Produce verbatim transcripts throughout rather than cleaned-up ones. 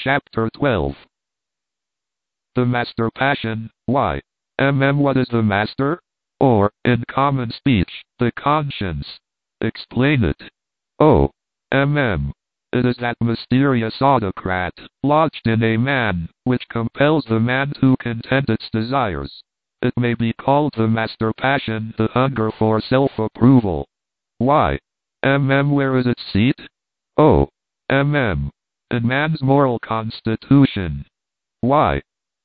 Chapter twelve. The Master Passion. Why? Mm What is the master? Or, in common speech, the conscience. Explain it. Oh. Mm. It is that mysterious autocrat, lodged in a man, which compels the man to content its desires. It may be called the master passion, the hunger for self-approval. Why? Mm Where is its seat? Oh. Mm. In man's moral constitution. Why?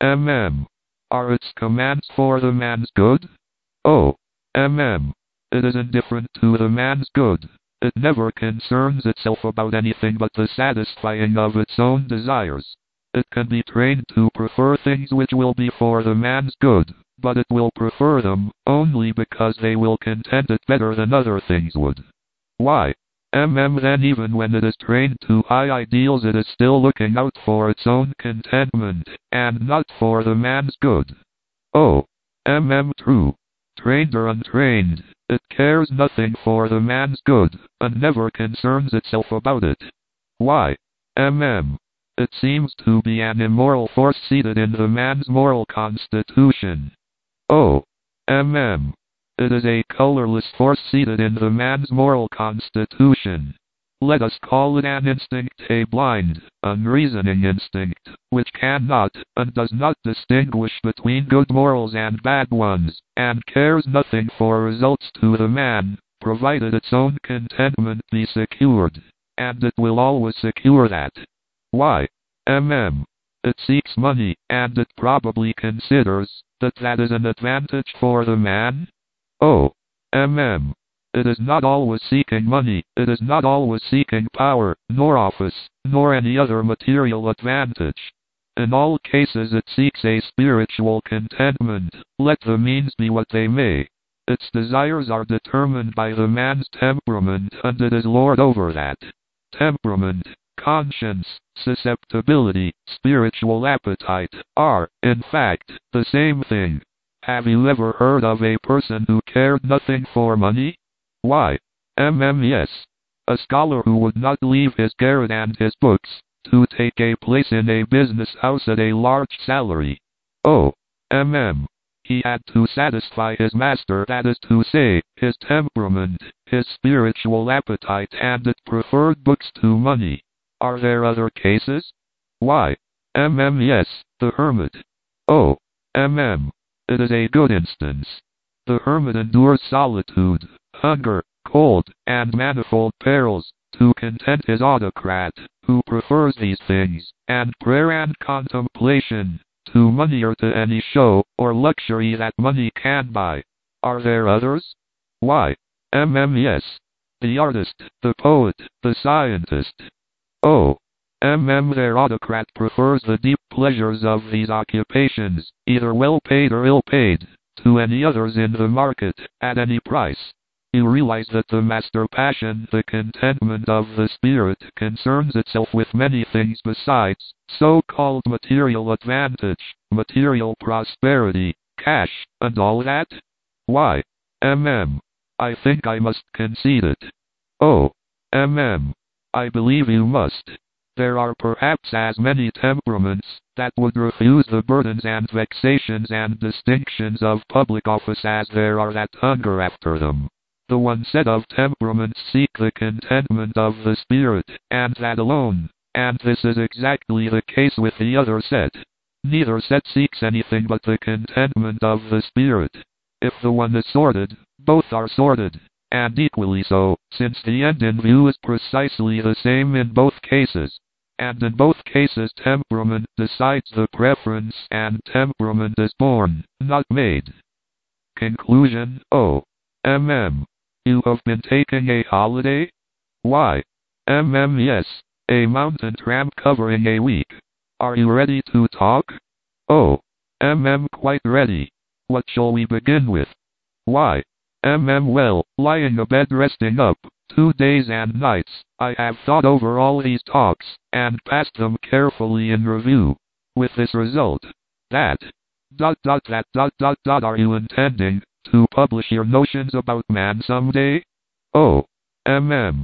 Mm. Are its commands for the man's good? Oh. Mm. It is indifferent to the man's good. It never concerns itself about anything but the satisfying of its own desires. It can be trained to prefer things which will be for the man's good, but it will prefer them only because they will content it better than other things would. Why? Mm Then even when it is trained to high ideals, it is still looking out for its own contentment, and not for the man's good. Oh. Mm True. Trained or untrained, it cares nothing for the man's good, and never concerns itself about it. Why? Mm. It seems to be an immoral force seated in the man's moral constitution. Oh. Mm. It is a colorless force seated in the man's moral constitution. Let us call it an instinct, a blind, unreasoning instinct, which cannot and does not distinguish between good morals and bad ones, and cares nothing for results to the man, provided its own contentment be secured. And it will always secure that. Why? Mm. It seeks money, and it probably considers that that is an advantage for the man. Oh. Mm. It is not always seeking money, it is not always seeking power, nor office, nor any other material advantage. In all cases it seeks a spiritual contentment, let the means be what they may. Its desires are determined by the man's temperament, and it is lord over that. Temperament, conscience, susceptibility, spiritual appetite, are, in fact, the same thing. Have you ever heard of a person who cared nothing for money? Why? Mm Yes. A scholar who would not leave his garret and his books, to take a place in a business house at a large salary. Oh. Mm. He had to satisfy his master, that is to say, his temperament, his spiritual appetite, and it preferred books to money. Are there other cases? Why? Mm Yes, the hermit. Oh. Mm. It is a good instance. The hermit endures solitude, hunger, cold, and manifold perils, to content his autocrat, who prefers these things, and prayer and contemplation, to money or to any show, or luxury that money can buy. Are there others? Why? Mm Yes. The artist, the poet, the scientist. Oh. Mm Their autocrat prefers the deep pleasures of these occupations, either well paid or ill paid, to any others in the market, at any price. You realize that the master passion, the contentment of the spirit, concerns itself with many things besides, so-called material advantage, material prosperity, cash, and all that? Why? Mm. I think I must concede it. Oh. Mm. I believe you must. There are perhaps as many temperaments that would refuse the burdens and vexations and distinctions of public office as there are that hunger after them. The one set of temperaments seek the contentment of the spirit, and that alone, and this is exactly the case with the other set. Neither set seeks anything but the contentment of the spirit. If the one is sordid, both are sordid, and equally so, since the end in view is precisely the same in both cases. And in both cases temperament decides the preference, and temperament is born, not made. Conclusion. Oh. Mm. You have been taking a holiday? Why? Mm Yes. A mountain tramp covering a week. Are you ready to talk? Oh. Mm Quite ready. What shall we begin with? Why? Mm Well, lying abed resting up, two days and nights, I have thought over all these talks, and passed them carefully in review. With this result, that, dot dot that dot dot dot are you intending to publish your notions about man someday? Oh. Mm.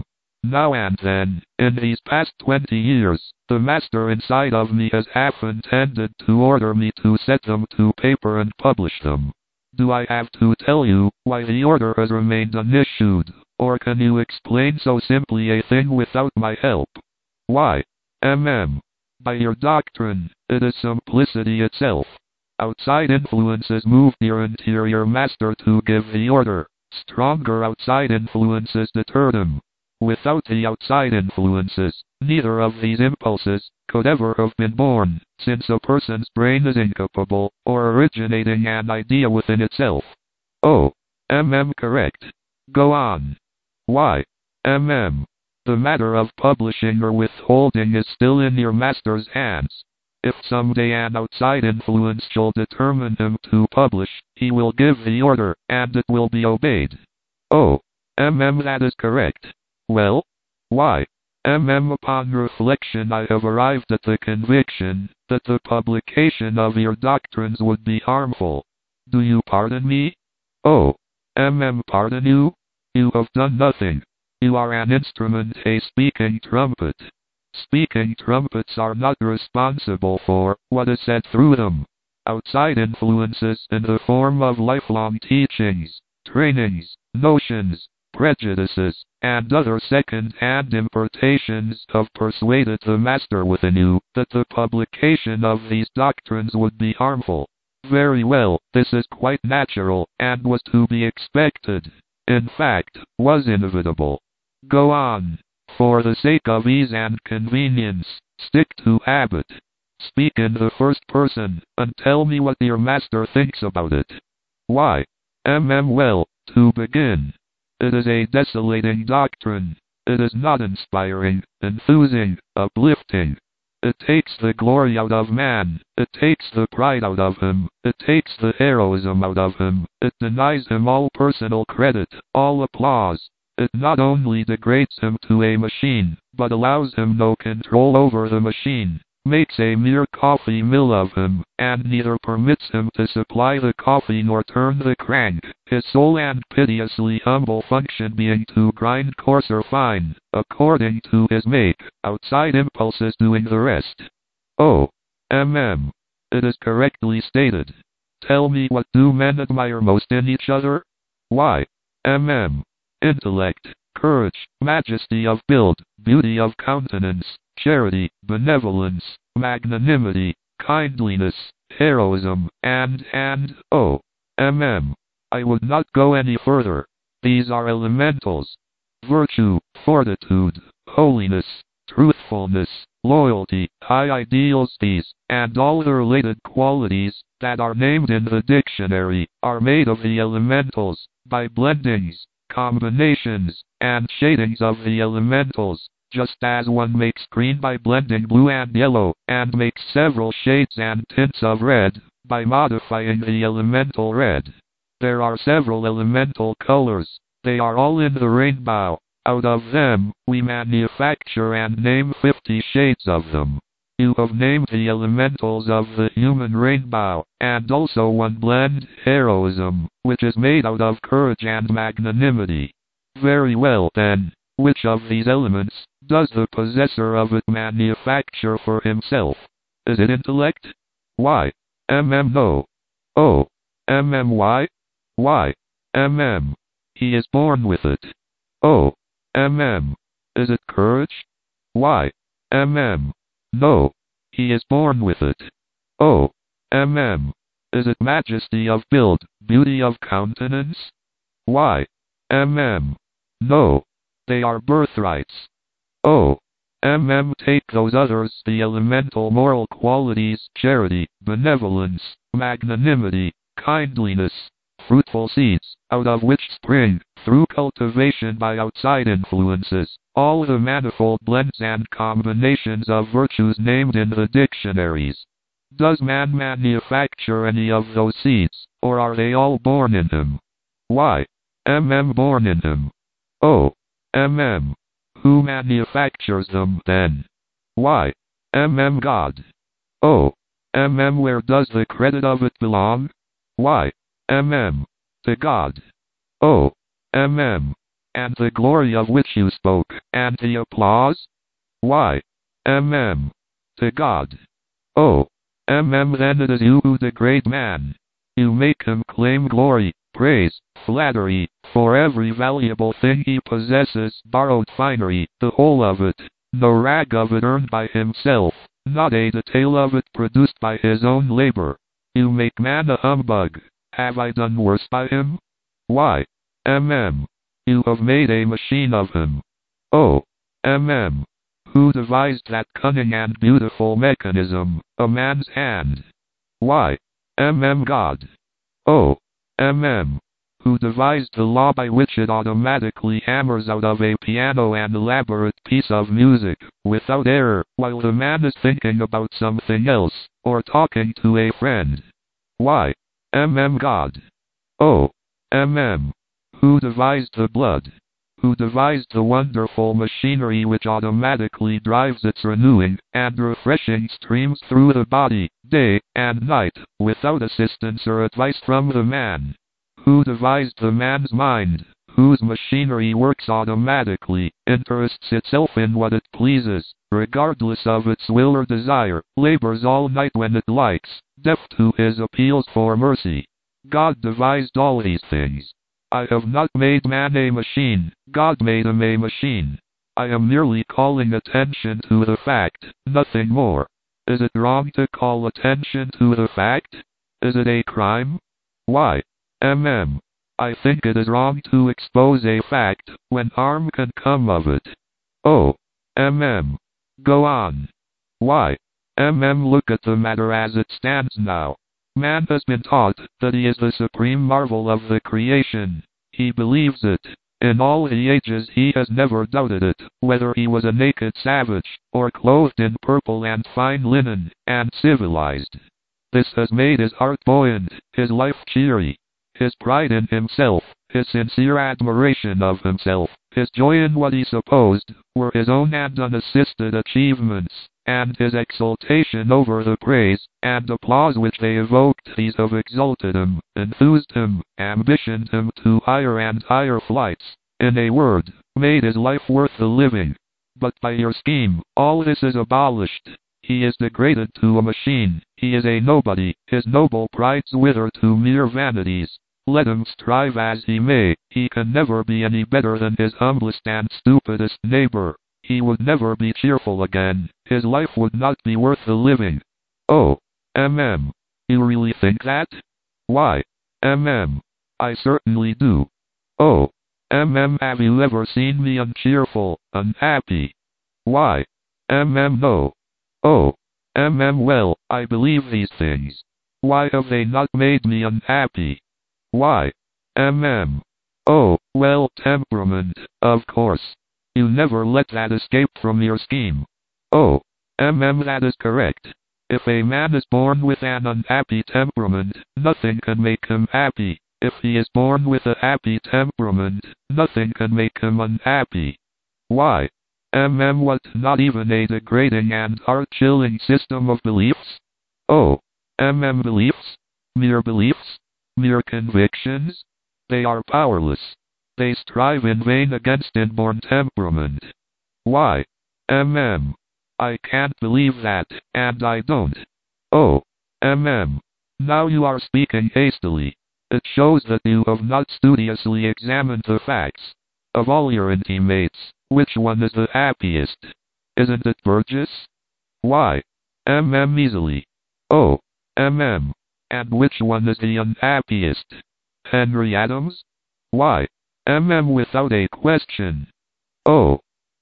Now and then, in these past twenty years, the master inside of me has half intended to order me to set them to paper and publish them. Do I have to tell you why the order has remained unissued, or can you explain so simply a thing without my help? Why? Mm. By your doctrine, it is simplicity itself. Outside influences moved your interior master to give the order. Stronger outside influences deterred him. Without the outside influences, neither of these impulses could ever have been born, since a person's brain is incapable or originating an idea within itself. Oh, mm correct. Go on. Why? Mm. The matter of publishing or withholding is still in your master's hands. If someday an outside influence shall determine him to publish, he will give the order, and it will be obeyed. Oh, mm that is correct. Well? Why? Mm upon reflection I have arrived at the conviction that the publication of your doctrines would be harmful. Do you pardon me? Oh, mm pardon you? You have done nothing. You are an instrument, a speaking trumpet. Speaking trumpets are not responsible for what is said through them. Outside influences in the form of lifelong teachings, trainings, notions, prejudices, and other second-hand importations have persuaded the master within you that the publication of these doctrines would be harmful. Very well, this is quite natural, and was to be expected. In fact, was inevitable. Go on. For the sake of ease and convenience, stick to habit. Speak in the first person, and tell me what your master thinks about it. Why? Mm well, to begin. It is a desolating doctrine. It is not inspiring, enthusing, uplifting. It takes the glory out of man. It takes the pride out of him. It takes the heroism out of him. It denies him all personal credit, all applause. It not only degrades him to a machine, but allows him no control over the machine, makes a mere coffee mill of him, and neither permits him to supply the coffee nor turn the crank, his sole and piteously humble function being to grind coarse or fine, according to his make, outside impulses doing the rest. Oh, mm. It is correctly stated. Tell me, what do men admire most in each other? Why? Mm. Intellect, courage, majesty of build, beauty of countenance, charity, benevolence, magnanimity, kindliness, heroism, and, and, oh, mm. I would not go any further. These are elementals. Virtue, fortitude, holiness, truthfulness, loyalty, high ideals, these, and all the related qualities that are named in the dictionary, are made of the elementals, by blendings, combinations, and shadings of the elementals, just as one makes green by blending blue and yellow, and makes several shades and tints of red, by modifying the elemental red. There are several elemental colors. They are all in the rainbow. Out of them, we manufacture and name fifty shades of them. You have named the elementals of the human rainbow, and also one blend, heroism, which is made out of courage and magnanimity. Very well then, which of these elements does the possessor of it manufacture for himself? Is it intellect? Why? Mm no. Oh. Mm why? Why? Mm. He is born with it. Oh. Mm. Is it courage? Why? Mm. No. He is born with it. Oh. Mm. Is it majesty of build, beauty of countenance? Why? Mm. No. They are birthrights. Oh. Mm. Take those others, the elemental moral qualities, charity, benevolence, magnanimity, kindliness, fruitful seeds, out of which spring, through cultivation by outside influences, all the manifold blends and combinations of virtues named in the dictionaries. Does man manufacture any of those seeds, or are they all born in him? Why? Mm born in him. Oh. Mm. Who manufactures them, then? Why? Mm God. Oh. Mm Where does the credit of it belong? Why? Mm. To God. Oh. Mm. and the glory of which you spoke, and the applause? Why? Mm. To God. Oh. Mm. Then it is you who degrade man. You make him claim glory, praise, flattery, for every valuable thing he possesses, borrowed finery, the whole of it, no rag of it earned by himself, not a detail of it produced by his own labor. You make man a humbug. Have I done worse by him? Why? Mm. You have made a machine of him. Oh. Mm. Who devised that cunning and beautiful mechanism, a man's hand? Why? Mm. God. Oh. Mm. Who devised the law by which it automatically hammers out of a piano an elaborate piece of music, without error, while the man is thinking about something else, or talking to a friend? Why? Mm. God. Oh. Mm. Who devised the blood? Who devised the wonderful machinery which automatically drives its renewing and refreshing streams through the body, day and night, without assistance or advice from the man? Who devised the man's mind, whose machinery works automatically, interests itself in what it pleases, regardless of its will or desire, labors all night when it likes, deaf to his appeals for mercy? God devised all these things. I have not made man a machine, God made him a machine. I am merely calling attention to the fact, nothing more. Is it wrong to call attention to the fact? Is it a crime? Why? Mm. I think it is wrong to expose a fact, when harm can come of it. Oh. Mm. Go on. Why? Mm. Look at the matter as it stands now. Man has been taught that he is the supreme marvel of the creation. He believes it. In all the ages he has never doubted it, whether he was a naked savage, or clothed in purple and fine linen, and civilized. This has made his heart buoyant, his life cheery. His pride in himself, his sincere admiration of himself, his joy in what he supposed were his own and unassisted achievements, and his exultation over the praise and applause which they evoked, these have exalted him, enthused him, ambitioned him to higher and higher flights, in a word, made his life worth the living. But by your scheme, all this is abolished. He is degraded to a machine. He is a nobody. His noble prides wither to mere vanities. Let him strive as he may, he can never be any better than his humblest and stupidest neighbor. He would never be cheerful again. His life would not be worth the living. Oh. Mm. You really think that? Why? Mm. I certainly do. Oh. Mm. Have you ever seen me uncheerful, unhappy? Why? Mm. No. Oh. Mm. Well, I believe these things. Why have they not made me unhappy? Why? Mm. Oh, well, temperament, of course. You never let that escape from your scheme. Oh. Mm. That is correct. If a man is born with an unhappy temperament, nothing can make him happy. If he is born with a happy temperament, nothing can make him unhappy. Why? Mm. What, not even a degrading and heart-chilling system of beliefs? Oh. Mm. Beliefs? Mere beliefs? Mere convictions? They are powerless. They strive in vain against inborn temperament. Why? Mm. I can't believe that, and I don't. Oh. Mm. Now you are speaking hastily. It shows that you have not studiously examined the facts. Of all your intimates, which one is the happiest? Isn't it Burgess? Why? Mm. Easily. Oh. Mm. And which one is the unhappiest? Henry Adams? Why? Mm. Without a question. Oh.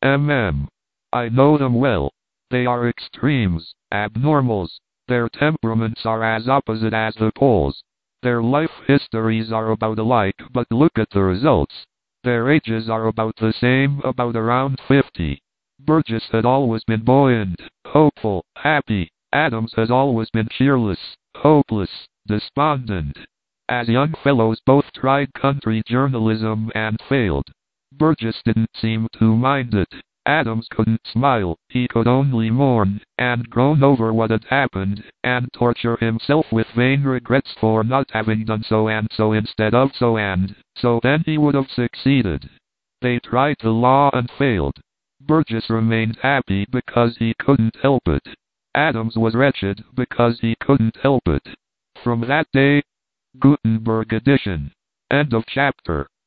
Mm. I know them well. They are extremes, abnormals. Their temperaments are as opposite as the poles. Their life histories are about alike, but look at the results. Their ages are about the same, about around fifty. Burgess had always been buoyant, hopeful, happy. Adams has always been cheerless, hopeless, despondent. As young fellows both tried country journalism and failed. Burgess didn't seem to mind it. Adams couldn't smile, he could only mourn, and groan over what had happened, and torture himself with vain regrets for not having done so and so instead of so and so then he would have succeeded. They tried the law and failed. Burgess remained happy because he couldn't help it. Adams was wretched because he couldn't help it. From that day, Gutenberg edition. End of chapter.